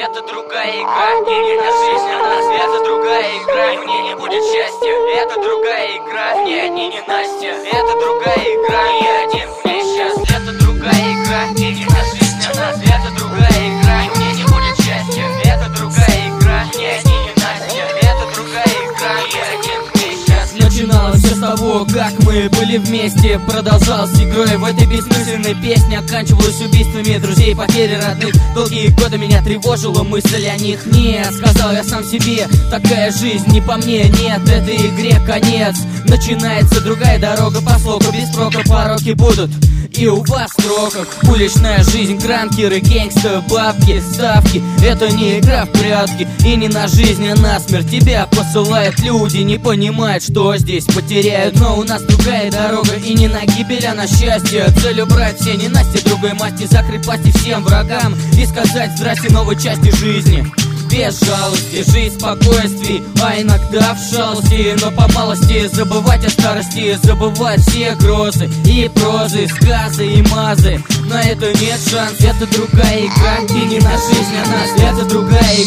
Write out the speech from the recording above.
это другая игра. Не на жизнь, а нас, это другая игра. Мне не будет счастья, это другая игра. Не Настя, это другая игра. Не один в ней счастлив, это другая игра. Не на жизнь, а нас, это другая игра. Мне не будет счастья, это другая игра. Не Настя, это другая игра. Не один в ней счастлив. Начиналось все с того, как мы были вместе. Продолжалось игрой в этой бессмысленной песне. Оканчивалось убийствами друзей, потери родных. Долгие годы меня тревожила мысль о них. Нет, сказал я сам себе, такая жизнь не по мне. Нет, этой игре конец. Начинается другая дорога по слогу. Без прока пороки будут и у вас в сроках. Уличная жизнь, кранкеры, гэнгста, бабки, ставки. Это не игра в прятки и не на жизнь, а на смерть. Тебя посылают люди, не понимают, что здесь потеряют. Но у нас другая дорога и не на гибель, а на счастье. Цель убрать все ненасти другой масти, закрыть пасти всем врагам и сказать здрасте новой части жизни. Без жалости, жизнь в спокойствии, а иногда в шалости. Но по малости забывать о старости, забывать все грозы и прозы, сказы и мазы. На это нет шанс, это другая игра. И не на жизнь, а нас, это другая